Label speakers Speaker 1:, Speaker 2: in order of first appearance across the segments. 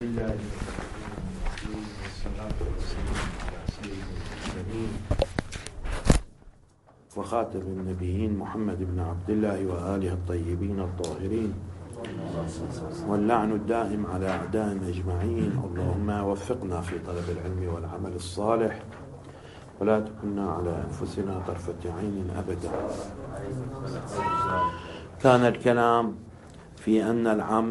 Speaker 1: الله والصلاة والسلام على سيد المرسلين وخاتم النبيين محمد بن عبد الله وآله الطيبين الطاهرين، واللعن الدائم على أعدائهم أجمعين. اللهم وفقنا في طلب العلم والعمل الصالح، ولا تكلنا على أنفسنا طرفة عين أبدا. كان الكلام في أن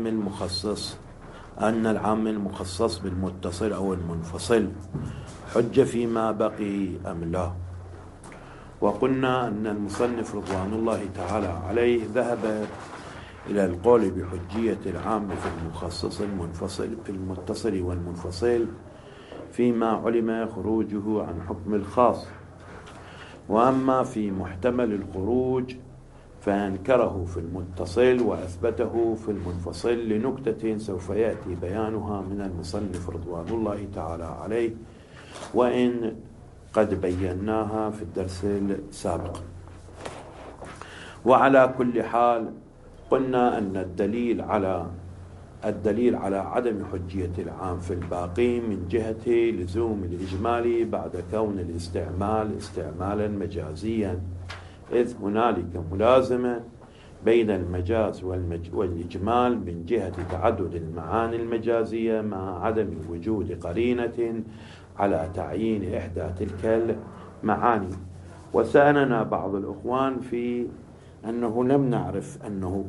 Speaker 1: العام المخصص بالمتصل أو المنفصل حجة فيما بقي أم لا. وقلنا أن المصنف رضوان الله تعالى عليه ذهب إلى القول بحجية العام في المخصص المنفصل في المتصل والمنفصل فيما علم خروجه عن حكم الخاص، وأما في محتمل الخروج فأنكره في المتصل وأثبته في المنفصل لنكتة سوف يأتي بيانها من المصنف رضوان الله تعالى عليه، وإن قد بيناها في الدرس السابق. وعلى كل حال قلنا أن الدليل على عدم حجية العام في الباقي من جهة لزوم الإجمال بعد كون الاستعمال استعمالا مجازيا، إذ هنالك ملازمة بين المجاز والإجمال من جهة تعدد المعاني المجازية مع عدم وجود قرينة على تعيين إحدى تلك المعاني. وسألنا بعض الأخوان في أنه لم نعرف أنه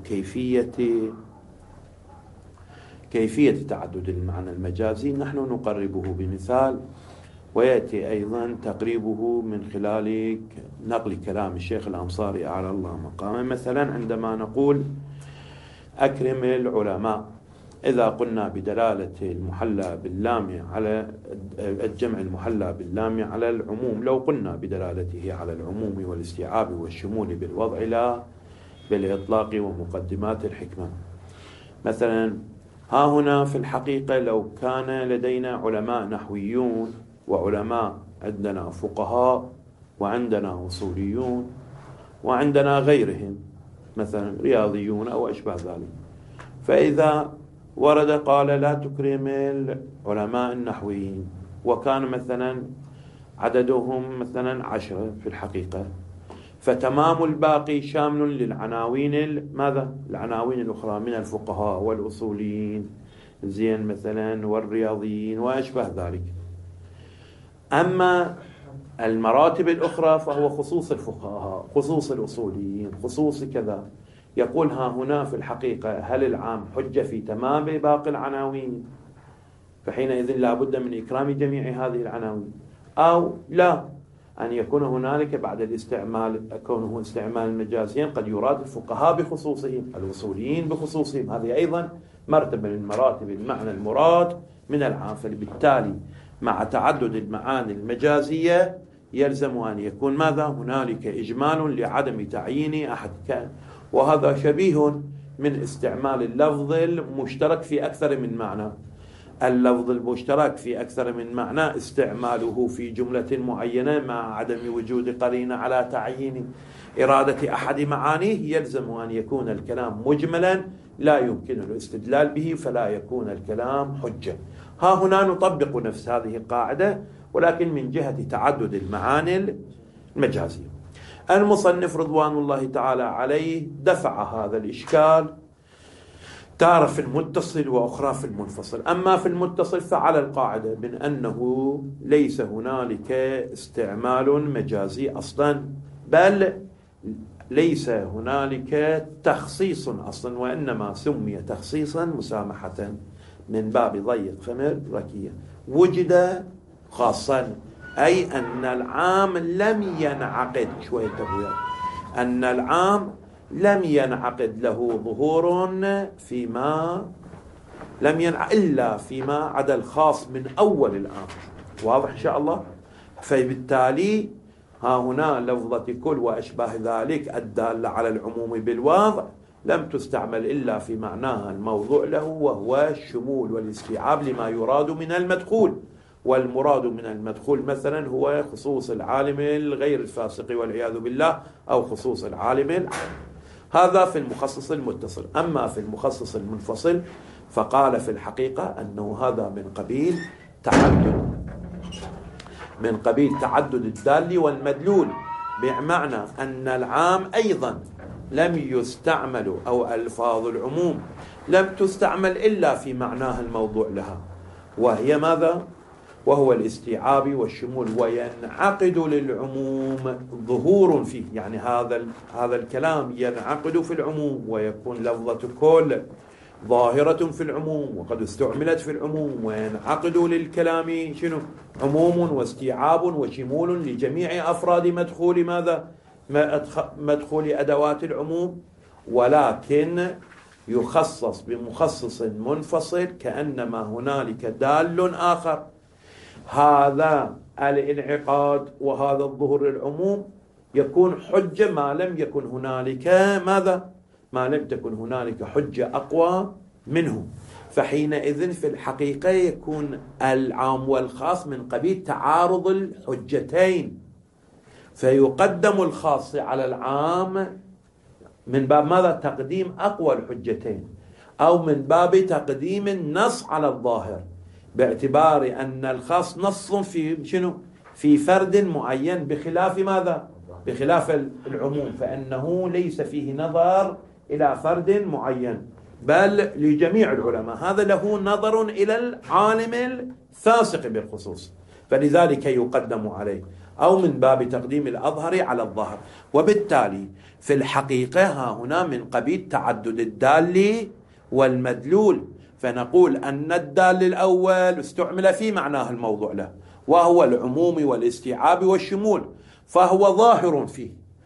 Speaker 1: كيفية تعدد المعنى المجازي، نحن نقربه بمثال، ويأتي أيضا تقريبه من خلال نقل كلام الشيخ الأنصاري أعلى الله مقامه. مثلا عندما نقول أكرم العلماء، إذا قلنا بدلالة المحلى باللام على الجمع المحلى باللام على العموم، لو قلنا بدلالته على العموم والاستيعاب والشمول بالوضع لا بالإطلاق ومقدمات الحكمة. مثلا ها هنا في الحقيقة لو كان لدينا علماء نحويون وعلماء عندنا فقهاء وعندنا أصوليون وعندنا غيرهم مثلا رياضيون أو أشبه ذلك، فإذا ورد قال لا تكرم العلماء النحويين، وكان مثلا عددهم مثلا 10 في الحقيقة، فتمام الباقي شامل للعناوين العناوين الأخرى من الفقهاء والأصوليين زين مثلا والرياضيين وأشبه ذلك. أما المراتب الأخرى فهو خصوص الفقهاء، خصوص الأصوليين، خصوص كذا. يقول ها هنا في الحقيقة هل العام حجة في تمام باقي العناوين؟ فحينئذ لا بد من إكرام جميع هذه العناوين، أو لا، أن يكون هنالك بعد الاستعمال كونه استعمال مجازيا قد يراد الفقهاء بخصوصهم، الأصوليين بخصوصهم، هذه أيضا مرتبة من مراتب المعنى المراد من العام. فبالتالي مع تعدد المعاني المجازية يلزم أن يكون هنالك إجمال لعدم تعيين أحد وهذا شبيه من استعمال اللفظ المشترك في أكثر من معنى. اللفظ المشترك في أكثر من معنى استعماله في جملة معينة مع عدم وجود قرينة على تعيين إرادة أحد معانيه يلزم أن يكون الكلام مجملا لا يمكن الاستدلال به، فلا يكون الكلام حجة. ها هنا نطبق نفس هذه القاعدة ولكن من جهة تعدد المعاني المجازية. المصنف رضوان الله تعالى عليه دفع هذا الإشكال تارة في المتصل وأخرى في المنفصل. أما في المتصل فعلى القاعدة من أنه ليس هنالك استعمال مجازي أصلا، بل ليس هنالك تخصيص أصلا، وإنما سمي تخصيصا مسامحة من باب ضيق فم ركية، وجد خاصا، أي أن العام لم ينعقد أن العام لم ينعقد له ظهور فيما لم ينعقد إلا فيما عدا الخاص من أول العام. واضح إن شاء الله؟ فبالتالي ها هنا لفظة كل وأشباه ذلك الدالة على العموم بالوضع لم تستعمل إلا في معناها الموضوع له، وهو الشمول والاستيعاب لما يراد من المدخول. والمراد من المدخول مثلا هو خصوص العالم الغير الفاسق والعياذ بالله، أو خصوص العالم العام. هذا في المخصص المتصل. أما في المخصص المنفصل فقال في الحقيقة أنه هذا من قبيل تعدد الدال والمدلول، بمعنى أن العام أيضا لم يستعمل، أو ألفاظ العموم لم تستعمل إلا في معناها الموضوع لها، وهي ماذا؟ وهو الاستيعاب والشمول، وينعقد للعموم ظهور فيه، يعني هذا الكلام ينعقد في العموم، ويكون لفظة كل ظاهرة في العموم وقد استعملت في العموم، وينعقد للكلام شنو؟ عموم واستيعاب وشمول لجميع أفراد مدخول ماذا؟ مدخول أدوات العموم، ولكن يخصص بمخصص منفصل، كأنما هنالك دال آخر. هذا الانعقاد وهذا الظهور للعموم يكون حجة ما لم يكن هنالك ماذا؟ ما لم تكن هنالك حجة أقوى منه. فحينئذ في الحقيقة يكون العام والخاص من قبيل تعارض الحجتين، فيقدم الخاص على العام من باب ماذا؟ تقديم أقوى الحجتين، أو من باب تقديم النص على الظاهر، باعتبار أن الخاص نص في شنو؟ في فرد معين، بخلاف ماذا؟ بخلاف العموم، فإنه ليس فيه نظر إلى فرد معين بل لجميع العلماء، هذا له نظر إلى العالم الفاسق بالخصوص، فلذلك يقدم عليه، أو من باب تقديم الأظهر على الظاهر. وبالتالي في الحقيقة ها هنا من قبيل تعدد الدال والمدلول، فنقول أن الدال الأول استعمل في معناه الموضوع له، وهو العموم والاستيعاب والشمول، فهو ظاهر فيه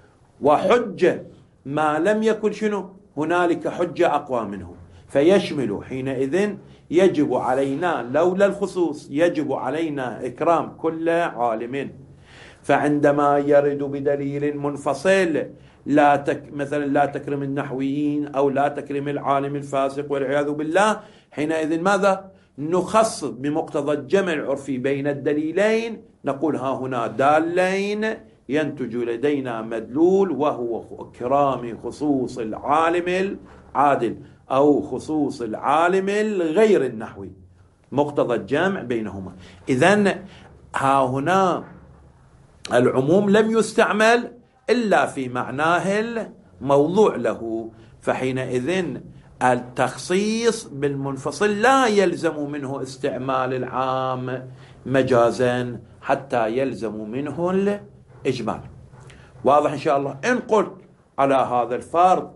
Speaker 1: وحجة ما لم يكن شنو؟ هنالك حجة أقوى منه، فيشمل. حينئذ يجب علينا لولا الخصوص يجب علينا إكرام كل عالم. فعندما يرد بدليل منفصل مثلا لا تكرم النحويين أو لا تكرم العالم الفاسق والعياذ بالله، حينئذ ماذا؟ نخصص بمقتضى الجمع العرفي بين الدليلين، نقول ها هنا دالين ينتج لدينا مدلول، وهو إكرام خصوص العالم العادل أو خصوص العالم الغير النحوي، مقتضى الجمع بينهما. إذن ها هنا العموم لم يستعمل إلا في معناه الموضوع له، فحينئذ التخصيص بالمنفصل لا يلزم منه استعمال العام مجازا حتى يلزم منه الإجمال. واضح إن شاء الله؟ إن قلت على هذا الفرض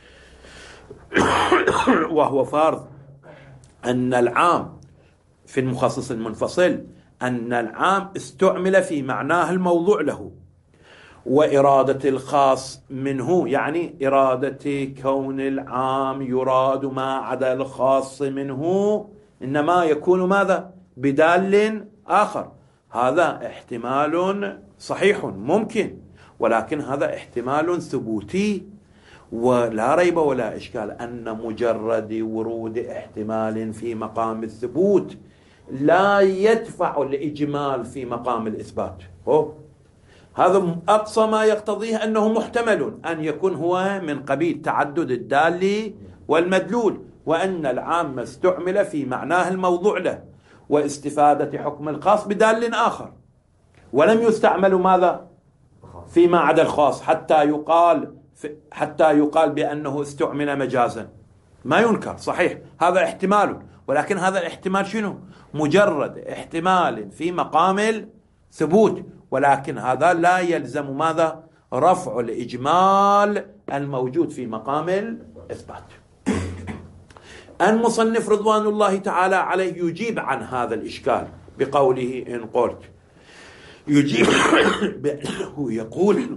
Speaker 1: وهو فرض أن العام في المخصص المنفصل، أن العام استعمل في معناه الموضوع له، وإرادة الخاص منه يعني إرادة كون العام يراد ما عدا الخاص منه، إنما يكون ماذا؟ بدال آخر. هذا احتمال صحيح ممكن، ولكن هذا احتمال ثبوتي، ولا ريب ولا إشكال أن مجرد ورود احتمال في مقام الثبوت لا يدفع الإجمال في مقام الإثبات. هذا أقصى ما يقتضيه أنه محتمل أن يكون هو من قبيل تعدد الدال والمدلول، وأن العام استعمل في معناه الموضوع له، واستفادة حكم الخاص بدال آخر، ولم يستعمل ماذا؟ فيما عدا الخاص، حتى يقال بأنه استعمل مجازا. ما ينكر صحيح هذا احتمال، ولكن هذا الاحتمال شنو؟ مجرد احتمال في مقام الثبوت، ولكن هذا لا يلزم ماذا؟ رفع الإجمال الموجود في مقام الإثبات. المصنف رضوان الله تعالى عليه يجيب عن هذا الإشكال بقوله إن قلت، يجيب بأنه يقول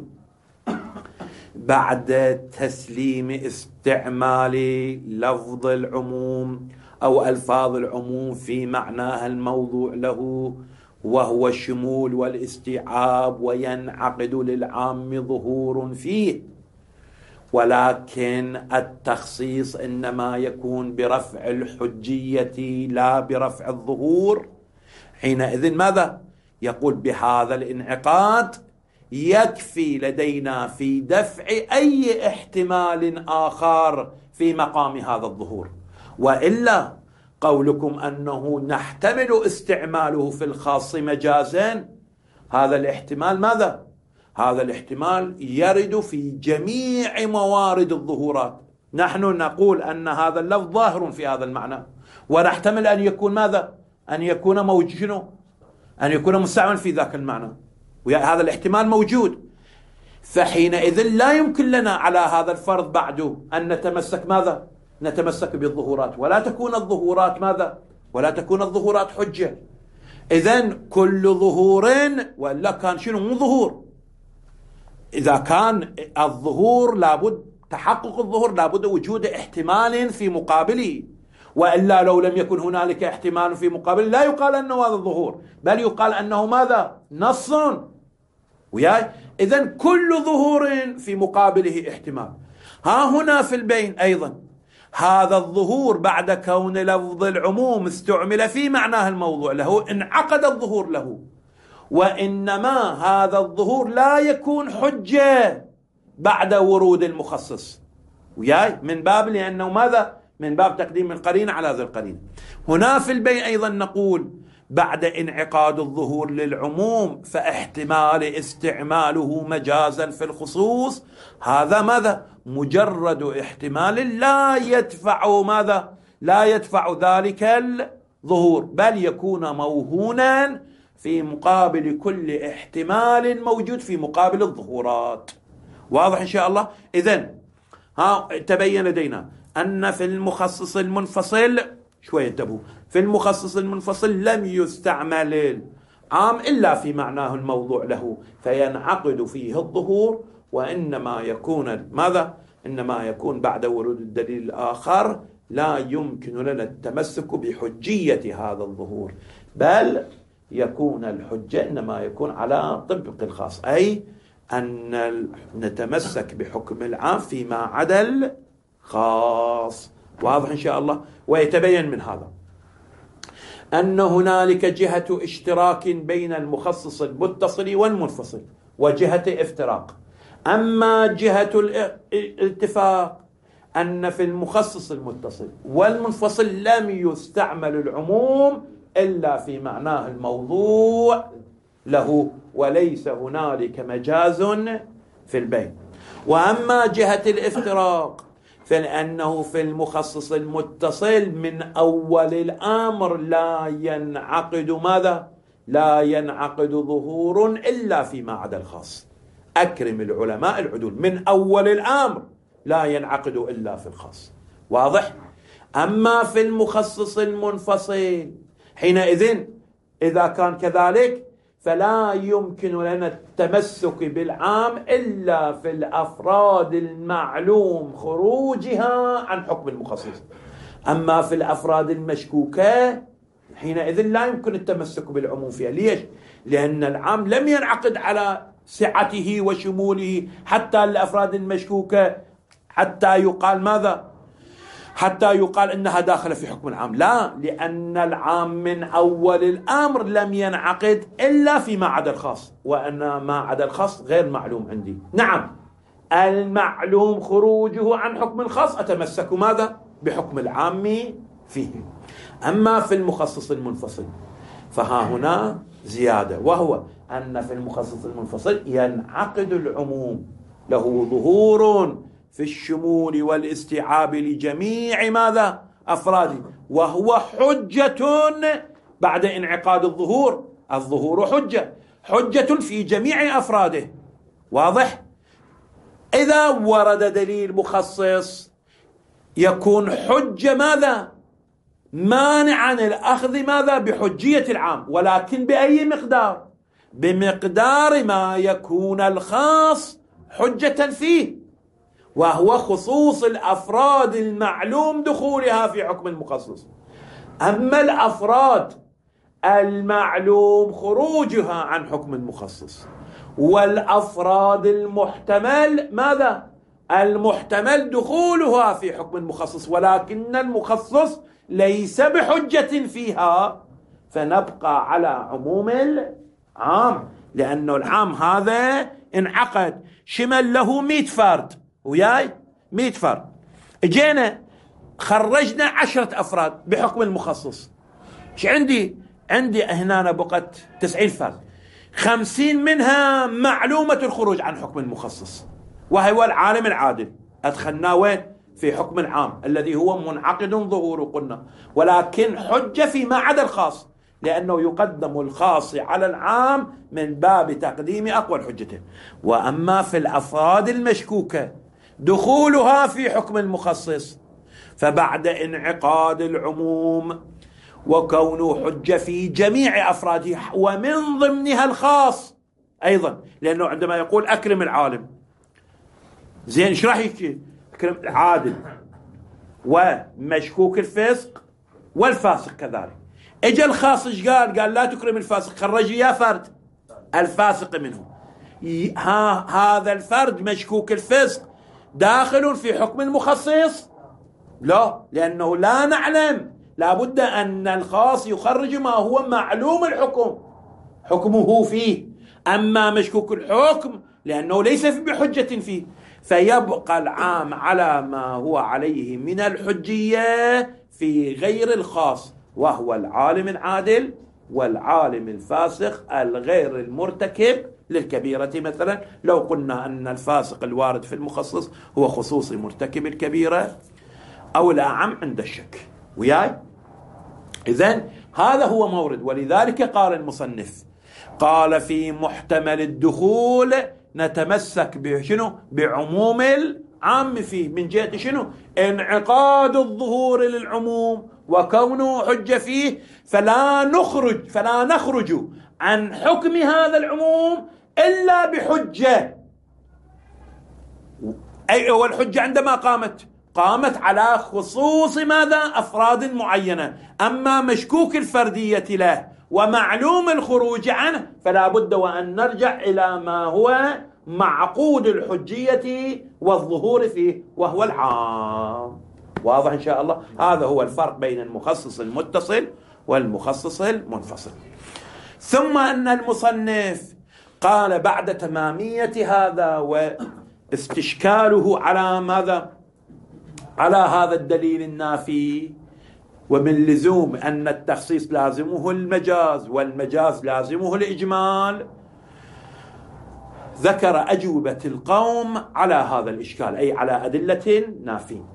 Speaker 1: بعد تسليم استعمال لفظ العموم أو ألفاظ العموم في معناها الموضوع له، وهو الشمول والاستيعاب، وينعقد للعام ظهور فيه، ولكن التخصيص إنما يكون برفع الحجية لا برفع الظهور. حينئذ ماذا؟ يقول بهذا الانعقاد يكفي لدينا في دفع أي احتمال آخر في مقام هذا الظهور، وإلا قولكم أنه نحتمل استعماله في الخاص مجازا، هذا الاحتمال ماذا؟ هذا الاحتمال يرد في جميع موارد الظهورات. نحن نقول أن هذا اللفظ ظاهر في هذا المعنى، ونحتمل أن يكون ماذا؟ أن يكون موجود، أن يكون مستعمل في ذاك المعنى، وهذا الاحتمال موجود. فحينئذ لا يمكن لنا على هذا الفرض بعد أن نتمسك ماذا؟ نتمسك بالظهورات، ولا تكون الظهورات ماذا؟ ولا تكون الظهورات حجة. إذن كل ظهور، وإلا كان شنو مو ظهور؟ إذا كان الظهور لابد تحقق الظهور لابد وجود احتمال في مقابله، وإلا لو لم يكن هنالك احتمال في مقابله لا يقال أنه هذا الظهور، بل يقال أنه ماذا؟ نص. وياي؟ إذن كل ظهور في مقابله احتمال. ها هنا في البين أيضا هذا الظهور بعد كون لفظ العموم استعمل في معناه الموضوع له انعقد الظهور له، وإنما هذا الظهور لا يكون حجة بعد ورود المخصص. وياي؟ من باب لأنه ماذا؟ من باب تقديم القرينة على ذي القرينة. هنا في البين أيضا نقول بعد انعقاد الظهور للعموم فاحتمال استعماله مجازا في الخصوص، هذا ماذا؟ مجرد احتمال لا يدفع ماذا؟ لا يدفع ذلك الظهور، بل يكون موهونا في مقابل كل احتمال موجود في مقابل الظهورات. واضح إن شاء الله؟ إذن تبين لدينا أن في المخصص المنفصل شوية انتبهوا، في المخصص المنفصل لم يستعمل العام إلا في معناه الموضوع له، فينعقد فيه الظهور، وإنما يكون ماذا؟ إنما يكون بعد ورود الدليل الآخر لا يمكن لنا التمسك بحجية هذا الظهور، بل يكون الحجة إنما يكون على طبق الخاص، أي أن نتمسك بحكم العام فيما عدا الخاص. واضح إن شاء الله؟ ويتبين من هذا أن هنالك جهة اشتراك بين المخصص المتصل والمنفصل وجهة افتراق. أما جهة الاتفاق أن في المخصص المتصل والمنفصل لم يستعمل العموم إلا في معناه الموضوع له، وليس هنالك مجاز في البين. وأما جهة الافتراق فلأنه في المخصص المتصل من أول الأمر لا ينعقد ماذا؟ لا ينعقد ظهور إلا فيما عدا الخاص. أكرم العلماء العدول، من أول الأمر لا ينعقد إلا في الخاص. واضح؟ أما في المخصص المنفصل حينئذ إذا كان كذلك فلا يمكن لنا التمسك بالعام إلا في الأفراد المعلوم خروجها عن حكم المخصص. أما في الأفراد المشكوكة حينئذ لا يمكن التمسك بالعموم فيها. ليش؟ لأن العام لم ينعقد على سعته وشموله حتى الأفراد المشكوكة حتى يقال ماذا؟ حتى يقال إنها داخلة في حكم العام. لا، لأن العام من أول الأمر لم ينعقد إلا فيما عدا الخاص، وأن ما عدا الخاص غير معلوم عندي. نعم، المعلوم خروجه عن حكم الخاص أتمسك ماذا؟ بحكم العام فيه. أما في المخصص المنفصل فها هنا زيادة، وهو أن في المخصص المنفصل ينعقد العموم له ظهور في الشمول والاستيعاب لجميع ماذا؟ أفراده، وهو حجة بعد انعقاد الظهور. الظهور حجة في جميع أفراده. واضح؟ إذا ورد دليل مخصص يكون حجة ماذا؟ مانعا الأخذ ماذا؟ بحجية العام، ولكن بأي مقدار؟ بمقدار ما يكون الخاص حجة فيه، وهو خصوص الأفراد المعلوم دخولها في حكم المخصص. أما الأفراد المعلوم خروجها عن حكم المخصص والأفراد المحتمل ماذا؟ المحتمل دخولها في حكم المخصص، ولكن المخصص ليس بحجة فيها، فنبقى على عموم العام، لأنه العام هذا انعقد شمل له 100 فرد. وياي 100 فرد. اجينا خرجنا 10 أفراد بحكم المخصص. ايش عندي هنا بقت 90 فرد، 50 منها معلومة الخروج عن حكم المخصص، وهو العالم العادل. أدخلناه وين؟ في حكم العام الذي هو منعقد ظهوره قلنا، ولكن حجة فيما عدا الخاص، لأنه يقدم الخاص على العام من باب تقديم أقوى الحجتين. وأما في الأفراد المشكوكة دخولها في حكم المخصص، فبعد انعقاد العموم وكونه حجة في جميع أفراده ومن ضمنها الخاص أيضا، لأنه عندما يقول أكرم العالم، زين ايش راح يحكي؟ أكرم العادل ومشكوك الفسق والفاسق كذلك. اجى الخاص ايش قال لا تكرم الفاسق، خرج يا فرد الفاسق منه. هذا الفرد مشكوك الفسق داخل في حكم المخصص؟ لا، لأنه لا نعلم، لابد أن الخاص يخرج ما هو معلوم الحكم حكمه فيه. أما مشكوك الحكم لأنه ليس بحجة فيه، فيبقى العام على ما هو عليه من الحجية في غير الخاص، وهو العالم العادل والعالم الفاسق الغير المرتكب للكبيرة. مثلا لو قلنا أن الفاسق الوارد في المخصص هو خصوص مرتكب الكبيرة أو الأعم عند الشك وياي. إذن هذا هو مورد. ولذلك قال المصنف، قال في محتمل الدخول نتمسك بشنو؟ بعموم العام فيه، من جهة شنو؟ انعقاد الظهور للعموم وكونه حجة فيه، فلا نخرج عن حكم هذا العموم إلا بحجة. أي هو الحجة عندما قامت على خصوص ماذا؟ أفراد معينة. أما مشكوك الفردية له ومعلوم الخروج عنه فلا بد وأن نرجع إلى ما هو معقود الحجية والظهور فيه، وهو العام. واضح إن شاء الله؟ هذا هو الفرق بين المخصص المتصل والمخصص المنفصل. ثم أن المصنف قال بعد تمامية هذا واستشكاله على ماذا؟ على هذا الدليل النافي، ومن لزوم أن التخصيص لازمه المجاز والمجاز لازمه الإجمال، ذكر أجوبة القوم على هذا الإشكال، أي على أدلة نافين.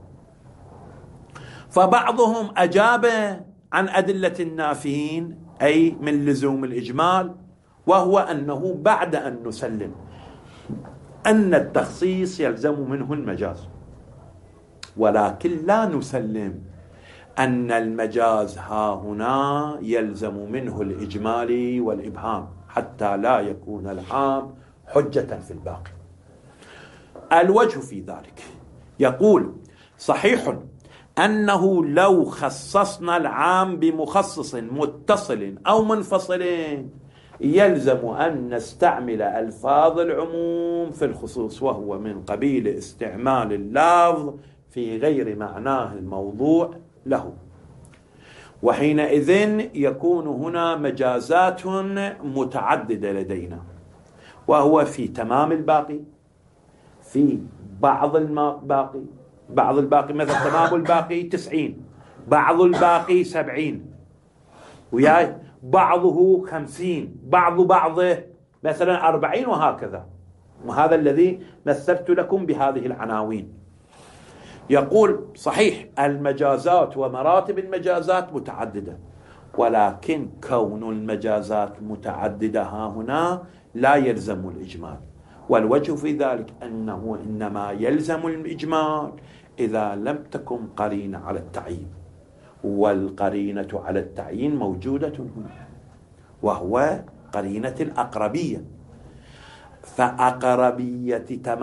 Speaker 1: فبعضهم أجاب عن أدلة النافين أي من لزوم الإجمال، وهو أنه بعد أن نسلم أن التخصيص يلزم منه المجاز، ولكن لا نسلم أن المجاز ها هنا يلزم منه الإجمال والإبهام، حتى لا يكون العام حجة في الباقي. الوجه في ذلك يقول: صحيح أنه لو خصصنا العام بمخصص متصل أو منفصل يلزم أن نستعمل ألفاظ العموم في الخصوص، وهو من قبيل استعمال اللفظ في غير معناه الموضوع له، وحينئذ يكون هنا مجازات متعددة لدينا، وهو في تمام الباقي، في بعض الباقي مثل تمام الباقي 90، بعض الباقي 70 وياي، بعضه 50، بعضه مثلا 40 وهكذا. وهذا الذي مثلت لكم بهذه العناوين. يقول: صحيح المجازات ومراتب المجازات متعددة، ولكن كون المجازات متعددة ها هنا لا يلزم الإجمال. والوجه في ذلك أنه إنما يلزم الإجمال إذا لم تكن قرينة على التعيين، والقرينة على التعيين موجودة هنا، وهو قرينة الأقربية. فأقربية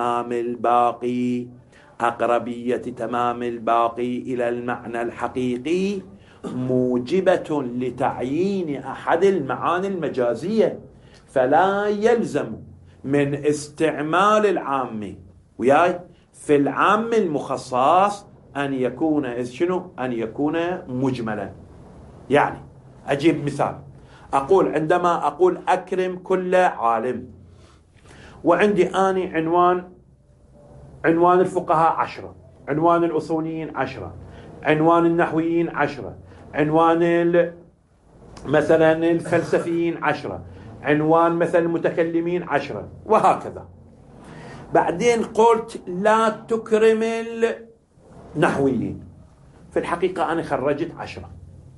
Speaker 1: تمام الباقي إلى المعنى الحقيقي موجبة لتعيين أحد المعاني المجازية، فلا يلزم من استعمال العام وياي في العام المخصص أن يكون أن يكون مجملا. يعني أجيب مثال، أقول عندما أقول أكرم كل عالم، وعندي آني عنوان الفقهاء 10، عنوان الأصوليين 10، عنوان النحويين 10، عنوان مثلا الفلسفيين 10، عنوان مثلا المتكلمين 10، وهكذا. بعدين قلت لا تكرم النحويين، في الحقيقة أنا خرجت 10.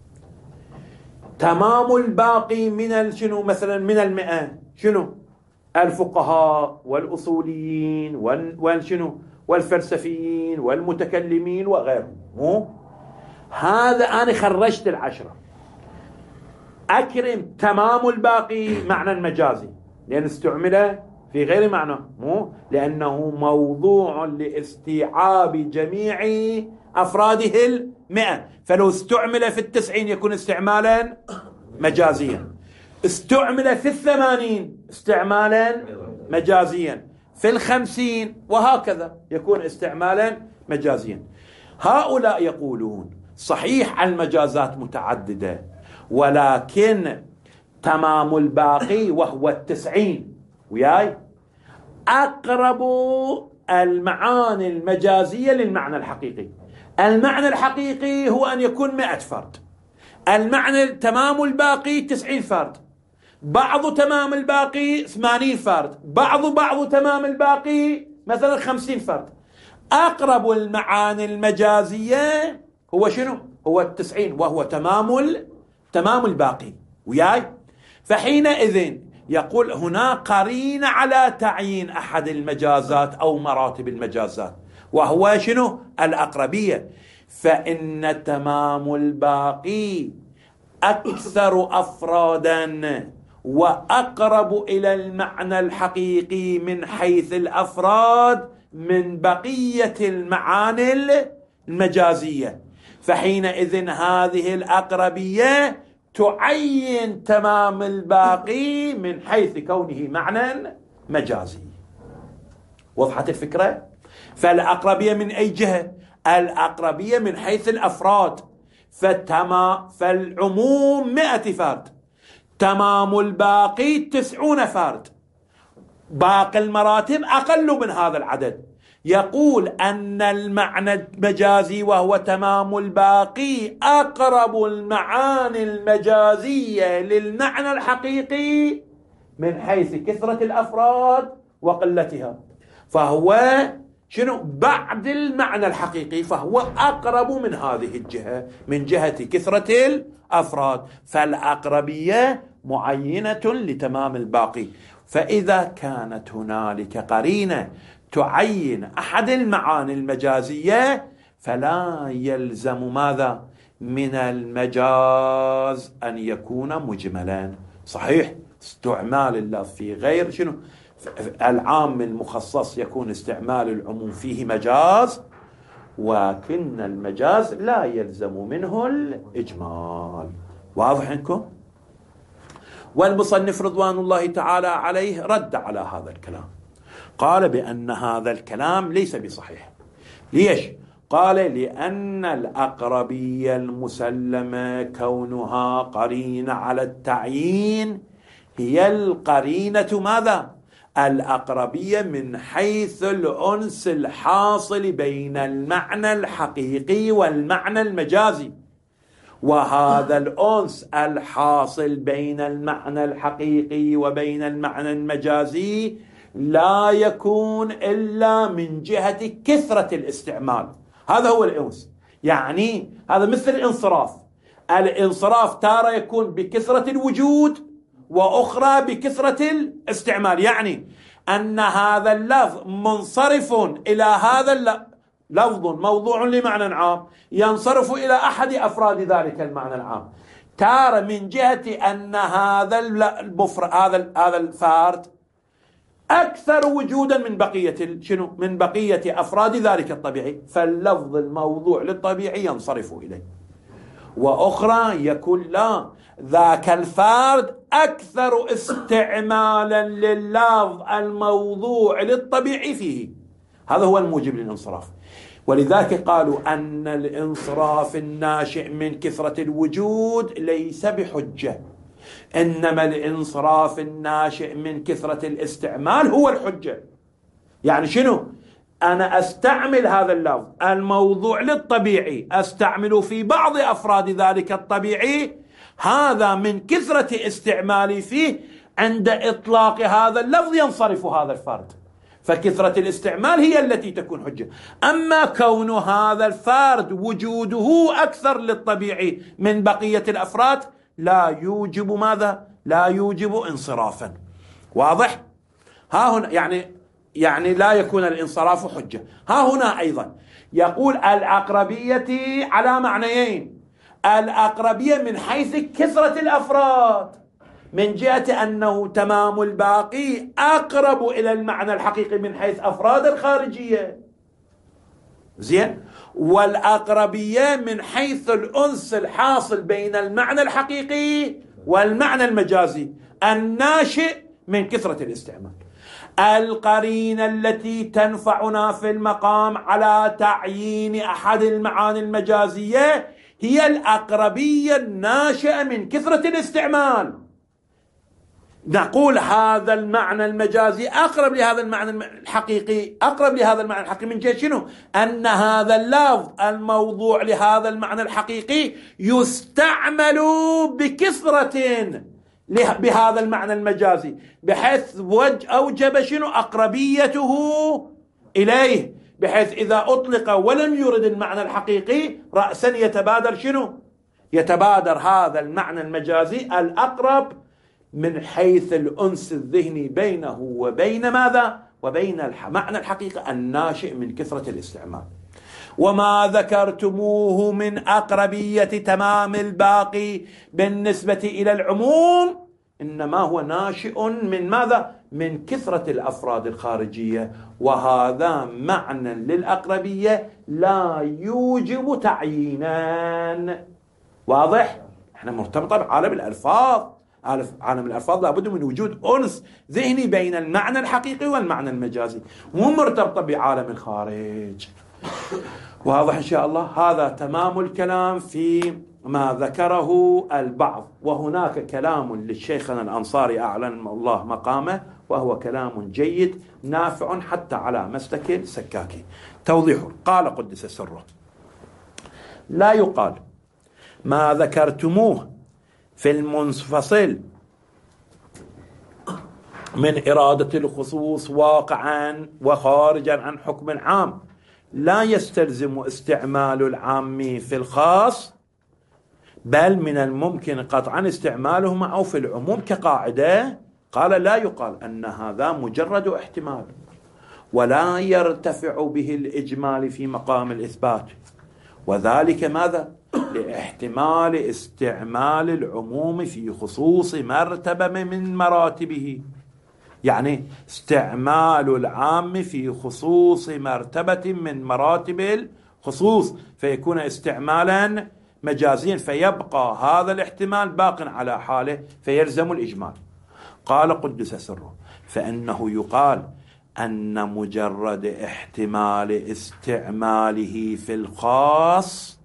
Speaker 1: تمام الباقي من شنو مثلا من 100 شنو؟ الفقهاء والأصوليين والشنو والفلسفيين والمتكلمين وغيرهم. مو هذا أنا خرجت 10. أكرم تمام الباقي معنى المجازي، لأن استعمل في غير معنى، مو لأنه موضوع لاستيعاب جميع أفراده 100، فلو استعمل في 90 يكون استعمالا مجازيا، استعمل في 80 استعمالا مجازيا، في 50 وهكذا يكون استعمالا مجازيا. هؤلاء يقولون صحيح المجازات متعددة، ولكن تمام الباقي وهو 90 وياي أقرب المعاني المجازية للمعنى الحقيقي. المعنى الحقيقي هو أن يكون 100 فرد، المعنى تمام الباقي 90 فرد، بعض تمام الباقي 80 فرد، بعض تمام الباقي مثلا 50 فرد. أقرب المعاني المجازية هو شنو؟ هو 90، وهو تمام الباقي وياي. فحينئذ يقول هنا قرينة على تعيين أحد المجازات أو مراتب المجازات، وهو شنو؟ الأقربية. فإن تمام الباقي أكثر أفرادا وأقرب إلى المعنى الحقيقي من حيث الأفراد من بقية المعاني المجازية. فحينئذ هذه الأقربية تعين تمام الباقي من حيث كونه معنى مجازي. وضحت الفكرة؟ فالأقربية من أي جهة؟ الأقربية من حيث الأفراد، فالعموم 100 فرد، تمام الباقي 90 فرد، باقي المراتب أقل من هذا العدد. يقول أن المعنى المجازي وهو تمام الباقي أقرب المعاني المجازية للمعنى الحقيقي من حيث كثرة الأفراد وقلتها، فهو شنو؟ بعد المعنى الحقيقي، فهو أقرب من هذه الجهة، من جهة كثرة الأفراد، فالأقربية معينة لتمام الباقي. فإذا كانت هنالك قرينة تعين أحد المعاني المجازية فلا يلزم ماذا؟ من المجاز أن يكون مجملا. صحيح استعمال اللفظ في غير شنو العام المخصص يكون استعمال العموم فيه مجاز، ولكن المجاز لا يلزم منه الإجمال. واضح عندكم؟ والمصنف رضوان الله تعالى عليه رد على هذا الكلام، قال بأن هذا الكلام ليس بصحيح. ليش؟ قال لأن الأقربية المسلمة كونها قرينة على التعيين هي القرينة ماذا؟ الأقربية من حيث الأنس الحاصل بين المعنى الحقيقي والمعنى المجازي، وهذا الأنس الحاصل بين المعنى الحقيقي وبين المعنى المجازي لا يكون إلا من جهة كثرة الاستعمال. هذا هو الأنس. يعني هذا مثل الانصراف. الانصراف تارة يكون بكثرة الوجود وأخرى بكثرة الاستعمال، يعني أن هذا اللفظ منصرف إلى هذا لفظ موضوع لمعنى عام ينصرف إلى أحد أفراد ذلك المعنى العام، تارة من جهة أن هذا الفرد أكثر وجودا من بقية من بقية أفراد ذلك الطبيعي، فاللفظ الموضوع للطبيعي ينصرف إليه. وأخرى يكون لا، ذاك الفرد أكثر استعمالا لللفظ الموضوع للطبيعي فيه، هذا هو الموجب للانصراف. ولذلك قالوا أن الانصراف الناشئ من كثرة الوجود ليس بحجة، إنما الانصراف الناشئ من كثرة الاستعمال هو الحجة. يعني شنو؟ أنا أستعمل هذا اللفظ الموضوع للطبيعي أستعمل في بعض أفراد ذلك الطبيعي، هذا من كثرة استعمالي فيه عند إطلاق هذا اللفظ ينصرف هذا الفرد، فكثرة الاستعمال هي التي تكون حجة. أما كون هذا الفرد وجوده أكثر للطبيعي من بقية الأفراد لا يوجب ماذا؟ لا يوجب انصرافا. واضح؟ ها هنا يعني لا يكون الانصراف حجة. ها هنا أيضا يقول الأقربية على معنيين: الأقربية من حيث كثرة الأفراد، من جهة أنه تمام الباقي أقرب إلى المعنى الحقيقي من حيث أفراد الخارجية، زين، والأقربية من حيث الأنس الحاصل بين المعنى الحقيقي والمعنى المجازي الناشئ من كثرة الاستعمال. القرينة التي تنفعنا في المقام على تعيين أحد المعاني المجازية هي الأقربية الناشئة من كثرة الاستعمال. نقول هذا المعنى المجازي أقرب لهذا المعنى الحقيقي، أقرب لهذا المعنى الحقيقي من جهة شنو؟ أن هذا اللفظ الموضوع لهذا المعنى الحقيقي يستعمل بكثرة بهذا المعنى المجازي، بحيث أوجب شنو؟ أقربيته إليه، بحيث إذا أطلق ولم يرد المعنى الحقيقي رأسا يتبادر شنو؟ يتبادر هذا المعنى المجازي الأقرب من حيث الأنس الذهني بينه وبين ماذا؟ وبين المعنى الحقيقي الناشئ من كثرة الاستعمال. وما ذكرتموه من أقربية تمام الباقي بالنسبة إلى العموم إنما هو ناشئ من ماذا؟ من كثرة الأفراد الخارجية، وهذا معنى للأقربية لا يوجب تعيينا. واضح؟ احنا مرتبطة بعالم الألفاظ، عالم الألفاظ لابد من وجود أنس ذهني بين المعنى الحقيقي والمعنى المجازي، مو مرتبطة بعالم الخارج. واضح إن شاء الله؟ هذا تمام الكلام في ما ذكره البعض. وهناك كلام للشيخنا الأنصاري أعلن الله مقامه، وهو كلام جيد نافع حتى على مسلك السكاكي. توضيح: قال قدس سره: لا يقال ما ذكرتموه في المنفصل من إرادة الخصوص واقعا وخارجا عن حكم عام لا يستلزم استعمال العام في الخاص، بل من الممكن قطعا استعماله معه في العموم كقاعدة. قال لا يقال أن هذا مجرد احتمال ولا يرتفع به الإجمال في مقام الإثبات، وذلك ماذا؟ لاحتمال استعمال العموم في خصوص مرتبة من مراتبه، يعني استعمال العام في خصوص مرتبة من مراتب الخصوص فيكون استعمالا مجازيا، فيبقى هذا الاحتمال باق على حاله فيلزم الإجمال. قال قدس سره: فإنه يقال أن مجرد احتمال استعماله في الخاص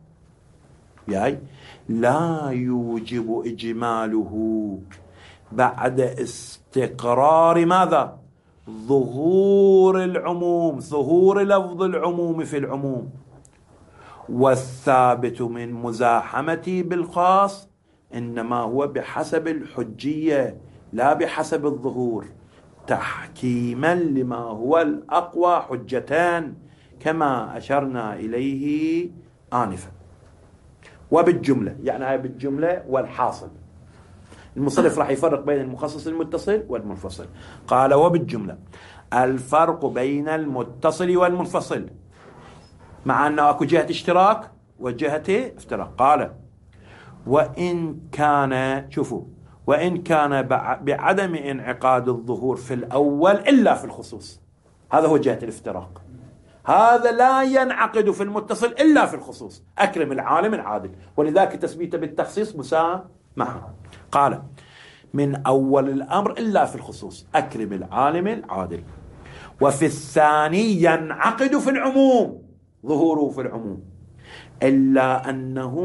Speaker 1: لا يوجب إجماله بعد استقرار ماذا؟ ظهور العموم، ظهور لفظ العموم في العموم، والثابت من مزاحمته بالخاص إنما هو بحسب الحجية لا بحسب الظهور، تحكيما لما هو الأقوى حجتان كما أشرنا إليه آنفا. وبالجملة، يعني هاي بالجملة والحاصل. المصنف راح يفرق بين المخصص المتصل والمنفصل. قال: وبالجملة الفرق بين المتصل والمنفصل مع أنه أكو جهة اشتراك وجهة افتراق. قال: وإن كان، شوفوا، وإن كان بعدم انعقاد الظهور في الأول إلا في الخصوص، هذا هو جهة الافتراق، هذا لا ينعقد في المتصل إلا في الخصوص. أكرم العالم العادل، ولذلك تثبيته بالتخصيص مسامحة. قال: من أول الأمر إلا في الخصوص، أكرم العالم العادل. وفي الثاني ينعقد في العموم، ظهوره في العموم، إلا أنه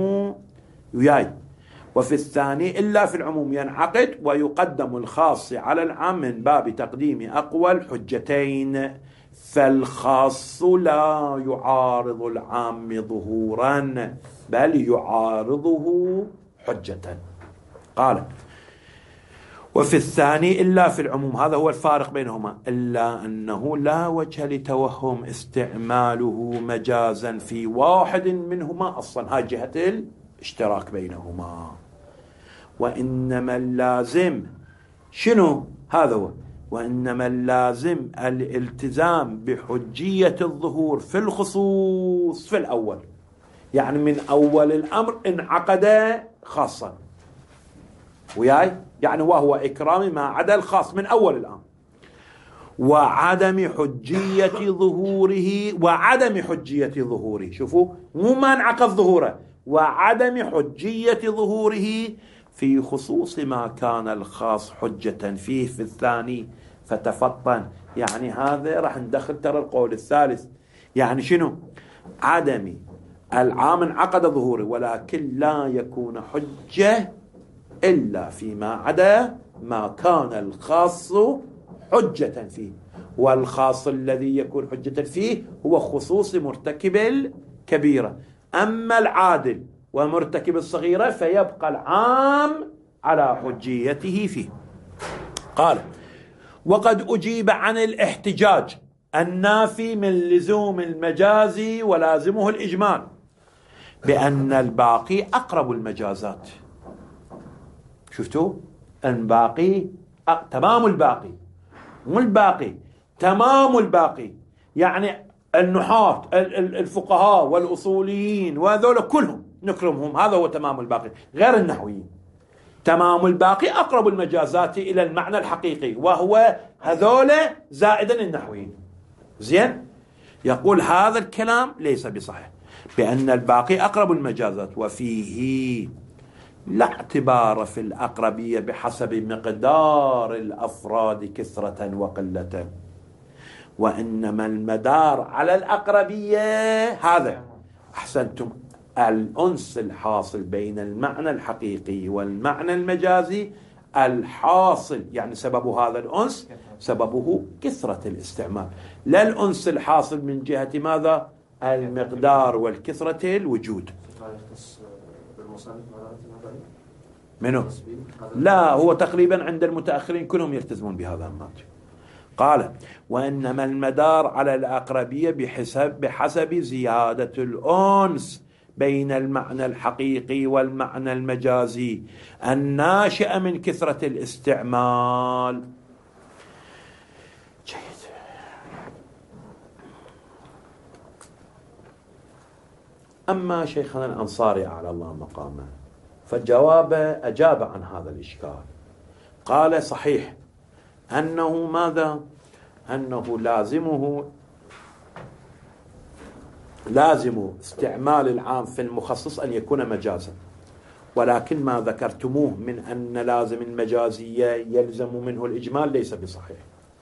Speaker 1: وفي الثاني إلا في العموم ينعقد ويقدم الخاص على العام من باب تقديم أقوى الحجتين، فالخاص لا يعارض العام ظهورا بل يعارضه حجة. قال وفي الثاني إلا في العموم، هذا هو الفارق بينهما، إلا أنه لا وجه لتوهم استعماله مجازا في واحد منهما أصلا، هاي جهة الاشتراك بينهما. وإنما اللازم شنو؟ هذا هو، وإنما اللازم الالتزام بحجية الظهور في الخصوص في الأول، يعني من أول الأمر انعقد خاصا وياي، يعني وهو إكرام ما عدا الخاص من أول الأمر، وعدم حجية ظهوره شوفوا، مو ما انعقد ظهوره، وعدم حجية ظهوره في خصوص ما كان الخاص حجة فيه في الثاني فتفطن. يعني هذا راح ندخل ترى القول الثالث، يعني شنو؟ عدم العام انعقد ظهوره ولكن لا يكون حجة إلا فيما عدا ما كان الخاص حجة فيه، والخاص الذي يكون حجة فيه هو خصوص مرتكب الكبيرة، أما العادل ومرتكب الصغيرة فيبقى العام على حجيته فيه. قال وقد أجيب عن الاحتجاج النافي من لزوم المجاز ولازمه الإجمال بأن الباقي أقرب المجازات. شفتوا؟ الباقي تمام الباقي، مو الباقي تمام الباقي، يعني النحاة الفقهاء والأصوليين وهذول كلهم نكرمهم، هذا هو تمام الباقي، غير النحويين. تمام الباقي أقرب المجازات إلى المعنى الحقيقي وهو هذول زائدا النحويين. زين، يقول هذا الكلام ليس بصحيح، بأن الباقي أقرب المجازات، وفيه لا اعتبار في الأقربية بحسب مقدار الأفراد كثرة وقلة، وإنما المدار على الأقربية. هذا أحسنتم، الأنس الحاصل بين المعنى الحقيقي والمعنى المجازي الحاصل، يعني سبب هذا الأنس سببه كثرة الاستعمال، لا الأنس الحاصل من جهة ماذا؟ المقدار والكثرة الوجود. منو؟ لا، هو تقريبا عند المتأخرين كلهم يلتزمون بهذا الناتج. قال وإنما المدار على الأقربية بحسب زيادة الأنس بين المعنى الحقيقي والمعنى المجازي الناشئة من كثرة الاستعمال. جيد. أما شيخنا الأنصاري أعلى الله مقامه أجاب عن هذا الإشكال، قال صحيح أنه ماذا؟ أنه لازم استعمال العام في المخصص أن يكون مجازا، ولكن ما ذكرتموه من أن لازم المجازية يلزم منه الإجمال ليس بصحيح.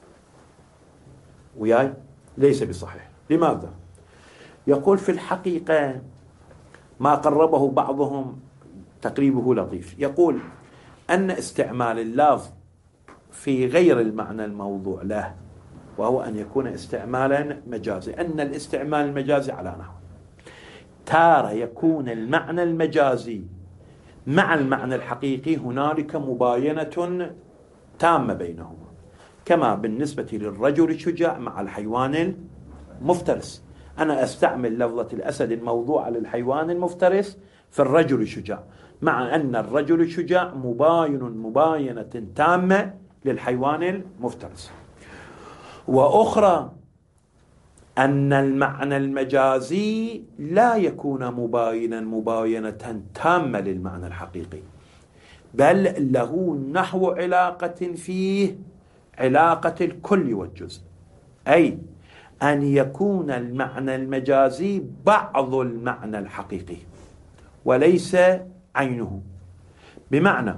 Speaker 1: وياي ليس بصحيح. لماذا؟ يقول في الحقيقة ما قربه بعضهم تقريبه لطيف، يقول أن استعمال اللفظ في غير المعنى الموضوع له، وهو أن يكون استعمالا مجازي، أن الاستعمال المجازي على نحو تارة يكون المعنى المجازي مع المعنى الحقيقي هنالك مباينة تامة بينهما، كما بالنسبة للرجل الشجاع مع الحيوان المفترس. أنا أستعمل لفظة الأسد الموضوع للحيوان المفترس في الرجل الشجاع، مع أن الرجل الشجاع مباينة تامة للحيوان المفترس. وأخرى أن المعنى المجازي لا يكون مباينة تامة للمعنى الحقيقي، بل له نحو علاقة فيه علاقة الكل والجزء، أي أن يكون المعنى المجازي بعض المعنى الحقيقي وليس عينه، بمعنى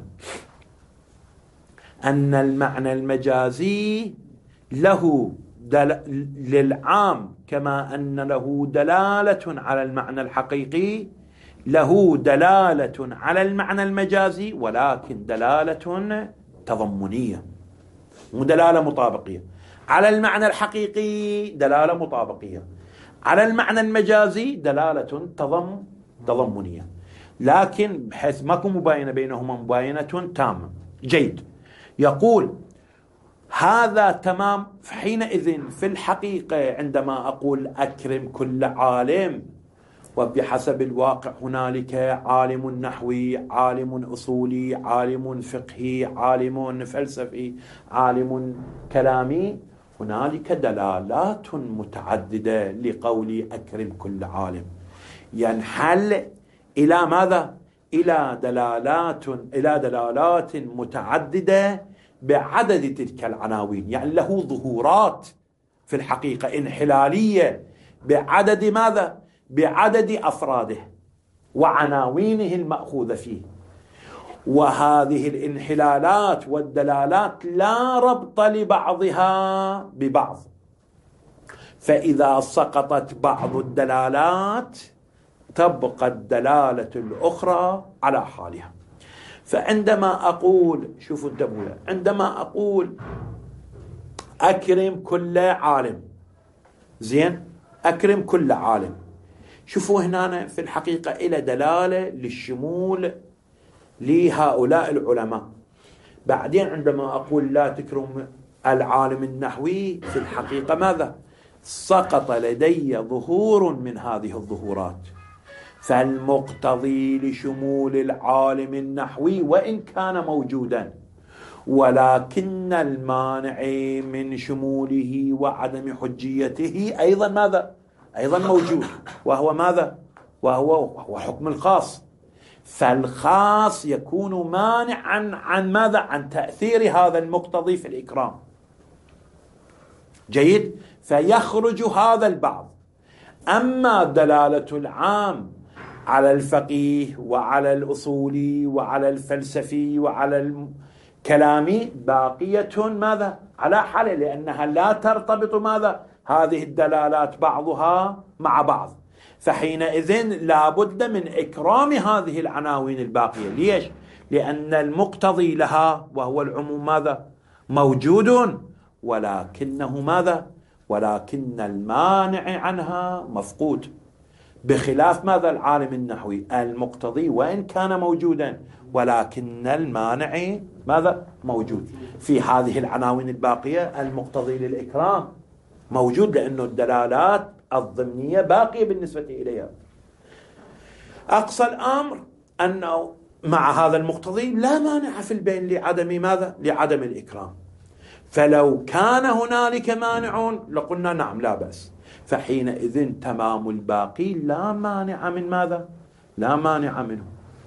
Speaker 1: أن المعنى المجازي له للعام كما أن له دلالة على المعنى الحقيقي، له دلالة على المعنى المجازي، ولكن دلالة تضمنية مو دلالة مطابقية. على المعنى الحقيقي دلالة مطابقية، على المعنى المجازي دلالة تضمنية، لكن بحيث ماكو مباينة بينهما مباينة تامة. جيد. يقول هذا تمام. حينئذ في الحقيقة عندما أقول أكرم كل عالم، وبحسب الواقع هنالك عالم نحوي، عالم أصولي، عالم فقهي، عالم فلسفي، عالم كلامي، هنالك دلالات متعددة لقولي أكرم كل عالم، ينحل إلى ماذا؟ إلى دلالات متعددة بعدد تلك العناوين، يعني له ظهورات في الحقيقة انحلالية بعدد ماذا؟ بعدد أفراده وعناوينه المأخوذة فيه. وهذه الانحلالات والدلالات لا ربط لبعضها ببعض، فإذا سقطت بعض الدلالات تبقى الدلالة الأخرى على حالها. فعندما أقول، شوفوا انتبهوا، عندما أقول أكرم كل عالم، زين، أكرم كل عالم، شوفوا هنا في الحقيقة إلى دلالة للشمول لهؤلاء العلماء. بعدين عندما أقول لا تكرم العالم النحوي، في الحقيقة ماذا؟ سقط لدي ظهور من هذه الظهورات، فالمقتضي لشمول العالم النحوي وإن كان موجودا، ولكن المانع من شموله وعدم حجيته أيضا ماذا؟ أيضا موجود، وهو ماذا؟ وهو حكم الخاص. فالخاص يكون مانعا عن ماذا؟ عن تأثير هذا المقتضي في الإكرام. جيد. فيخرج هذا البعض. أما دلالة العام على الفقيه وعلى الأصولي وعلى الفلسفي وعلى الكلامي باقية ماذا؟ على حالة، لأنها لا ترتبط ماذا؟ هذه الدلالات بعضها مع بعض، فحينئذ لا بد من إكرام هذه العناوين الباقية. ليش؟ لأن المقتضي لها وهو العموم ماذا؟ موجود، ولكنه ماذا؟ ولكن المانع عنها مفقود، بخلاف ماذا؟ العالم النحوي المقتضي وإن كان موجودا ولكن المانع ماذا؟ موجود. في هذه العناوين الباقية المقتضي للإكرام موجود، لأنه الدلالات الضمنية باقية بالنسبة إليها. أقصى الأمر أنه مع هذا المقتضي لا مانع في البين لعدم ماذا؟ لعدم الإكرام. فلو كان هنالك مانع لقلنا نعم لا بأس، فحينئذ تمام الباقي لا مانع من ماذا؟ لا مانع منه.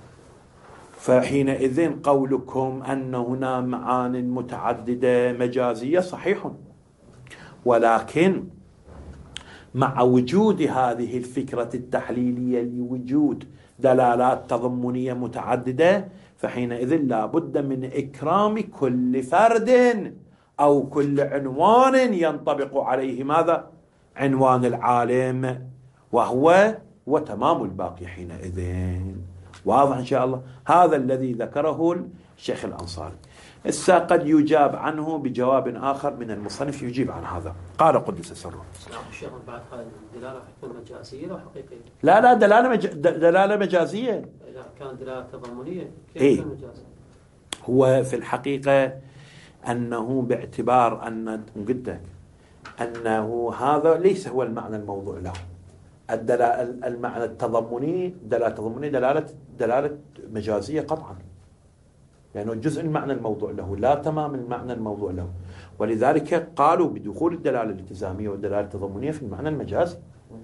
Speaker 1: فحينئذ قولكم أن هنا معان متعددة مجازية صحيح، ولكن مع وجود هذه الفكرة التحليلية لوجود دلالات تضمنية متعددة، فحينئذ لا بد من إكرام كل فرد أو كل عنوان ينطبق عليه ماذا؟ عنوان العالم، وهو وتمام الباقي حينئذ. واضح إن شاء الله؟ هذا الذي ذكره الشيخ الأنصاري. السا قد يجاب عنه بجواب آخر من المصنف يجيب عن هذا. قال قدس سره.
Speaker 2: الشيخ بعد هذه الدلالة تكون مجازية أو حقيقية؟
Speaker 1: لا دلالة مجازية.
Speaker 2: إذا كانت دلالة تضمنية كيف تكون مجازية؟
Speaker 1: هو في الحقيقة أنه باعتبار أن قلت أنه هذا ليس هو المعنى الموضوع له. المعنى التضمني دلالة مجازية قطعا، لأنه يعني جزء المعنى الموضوع له لا تمام المعنى الموضوع له، ولذلك قالوا بدخول الدلالة الالتزامية والدلالة التضمنية في المعنى المجازي.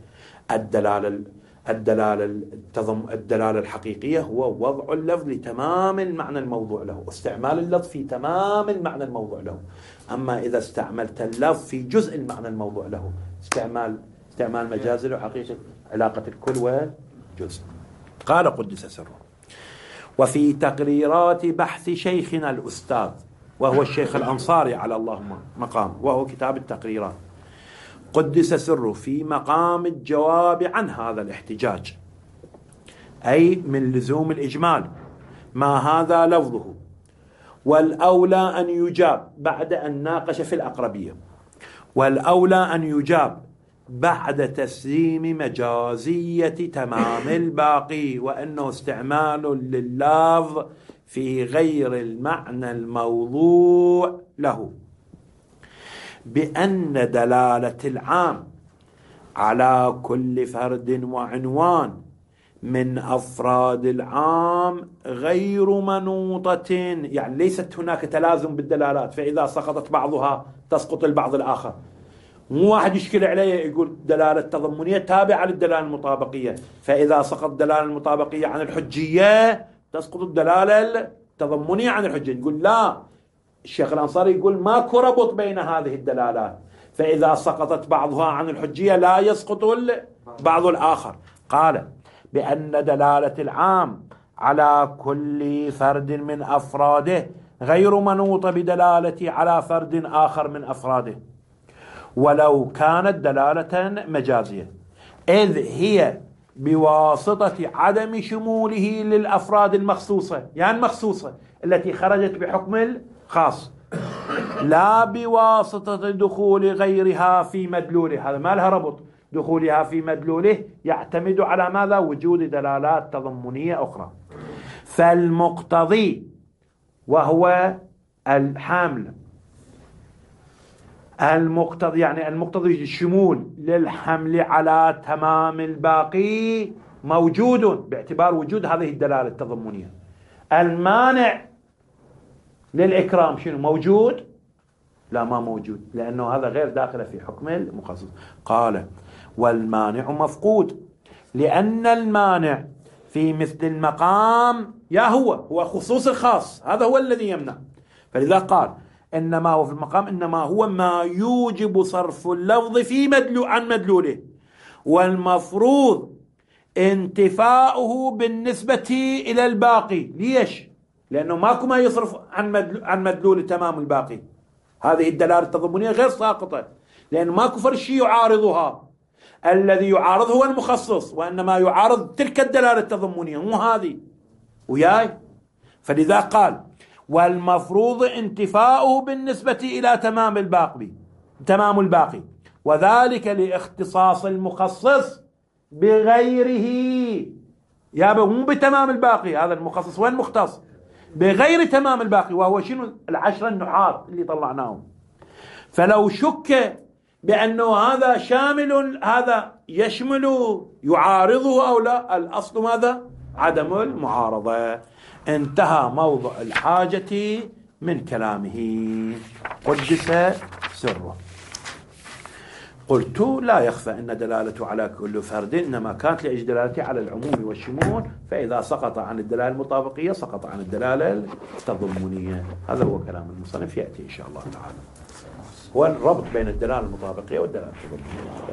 Speaker 1: الدلالة الحقيقية هو وضع اللفظ لتمام المعنى الموضوع له، استعمال اللفظ في تمام المعنى الموضوع له. أما إذا استعملت اللفظ في جزء المعنى الموضوع له، استعمال مجازي له حقيقة علاقة الكل والجزء. قال قدس سره. وفي تقريرات بحث شيخنا الأستاذ، وهو الشيخ الأنصاري على اللهم مقام، وهو كتاب التقريرات، قدس سره، في مقام الجواب عن هذا الاحتجاج، أي من لزوم الإجمال ما هذا لفظه، والأولى أن يجاب بعد أن ناقش في الأقربية، والأولى أن يجاب بعد تسليم مجازية تمام الباقي، وأنه استعمال لللفظ في غير المعنى الموضوع له، بأن دلالة العام على كل فرد وعنوان من أفراد العام غير منوطة، يعني ليست هناك تلازم بالدلالات، فإذا سقطت بعضها تسقط البعض الآخر. مو واحد يشكل عليه يقول دلالة تضمنية تابعة للدلالة المطابقية، فإذا سقط الدلالة المطابقية عن الحجية تسقط الدلالة التضمنية عن الحجية. نقول لا، الشيخ الأنصاري يقول ماكو ربط بين هذه الدلالات، فإذا سقطت بعضها عن الحجية لا يسقط البعض الآخر. قال بأن دلالة العام على كل فرد من أفراده غير منوطة بدلالة على فرد آخر من أفراده، ولو كانت دلالة مجازية، إذ هي بواسطة عدم شموله للأفراد المخصوصة، يعني المخصوصة التي خرجت بحكم الخاص، لا بواسطة دخول غيرها في مدلوله. هذا ما لها ربط، دخولها في مدلوله يعتمد على ماذا؟ وجود دلالات تضمنية أخرى. فالمقتضي وهو الحامل، المقتضي يعني المقتضي الشمول للحمل على تمام الباقي موجود باعتبار وجود هذه الدلالة التضمنية. المانع للإكرام شنو موجود؟ لا، ما موجود، لأنه هذا غير داخل في حكم المخصص. قال والمانع مفقود، لأن المانع في مثل المقام يا هو خصوص الخاص، هذا هو الذي يمنع. فلذا قال إنما هو في المقام إنما هو ما يوجب صرف اللفظ في عن مدلوله، والمفروض انتفاؤه بالنسبة إلى الباقي. ليش؟ لأنه ماكو ما يصرف عن مدلول تمام الباقي. هذه الدلالة التضمنية غير ساقطة، لأنه ماكو فرق شيء يعارضها. الذي يعارض هو المخصص، وإنما يعارض تلك الدلالة التضمنية، مو هذه. وياي؟ فلذا قال والمفروض انتفاؤه بالنسبة إلى تمام الباقي، وذلك لاختصاص المخصص بغيره. مو بتمام الباقي، هذا المخصص وين مختص؟ بغير تمام الباقي، وهو شنو؟ 10 النحاة اللي طلعناهم. فلو شك بأنه هذا شامل، هذا يشمل يعارضه أو لا، الأصل ماذا؟ عدم المعارضة. انتهى موضع الحاجة من كلامه قدس سره. قلت لا يخفى أن دلالته على كل فرد إنما كانت لأجل دلالته على العموم والشمول، فإذا سقط عن الدلالة المطابقية سقط عن الدلالة التضمنية. هذا هو كلام المصنف، يأتي إن شاء الله تعالى، هو الربط بين الدلالة المطابقية والدلالة التضمنية.